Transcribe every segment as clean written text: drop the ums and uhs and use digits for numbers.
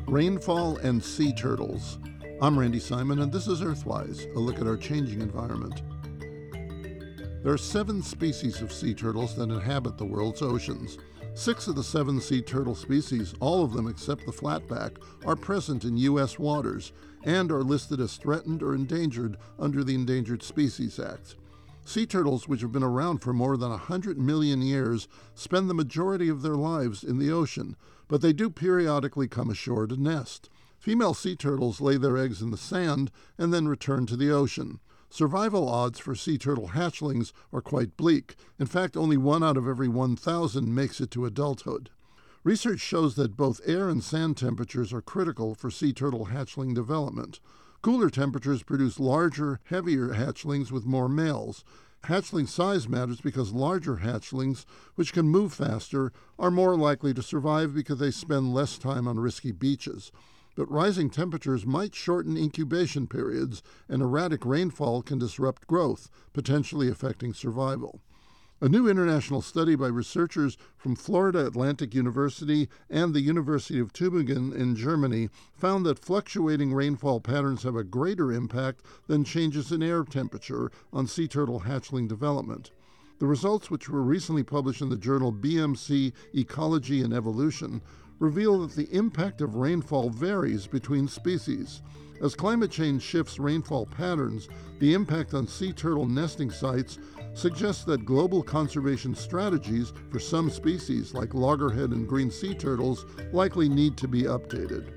Rainfall and sea turtles. I'm Randy Simon, and this is Earthwise, a look at our changing environment. There are 7 species of sea turtles that inhabit the world's oceans. 6 of the 7 sea turtle species, all of them except the flatback, are present in U.S. waters and are listed as threatened or endangered under the Endangered Species Act. Sea turtles, which have been around for more than 100 million years, spend the majority of their lives in the ocean, but they do periodically come ashore to nest. Female sea turtles lay their eggs in the sand and then return to the ocean. Survival odds for sea turtle hatchlings are quite bleak. In fact, only 1 out of every 1,000 makes it to adulthood. Research shows that both air and sand temperatures are critical for sea turtle hatchling development. Cooler temperatures produce larger, heavier hatchlings with more males. Hatchling size matters because larger hatchlings, which can move faster, are more likely to survive because they spend less time on risky beaches. But rising temperatures might shorten incubation periods, and erratic rainfall can disrupt growth, potentially affecting survival. A new international study by researchers from Florida Atlantic University and the University of Tübingen in Germany found that fluctuating rainfall patterns have a greater impact than changes in air temperature on sea turtle hatchling development. The results, which were recently published in the journal BMC Ecology and Evolution, reveal that the impact of rainfall varies between species. As climate change shifts rainfall patterns, the impact on sea turtle nesting sites suggests that global conservation strategies for some species, like loggerhead and green sea turtles, likely need to be updated.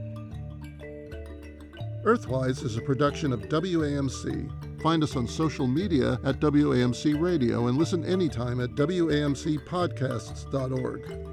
Earthwise is a production of WAMC. Find us on social media at WAMC Radio and listen anytime at WAMCpodcasts.org.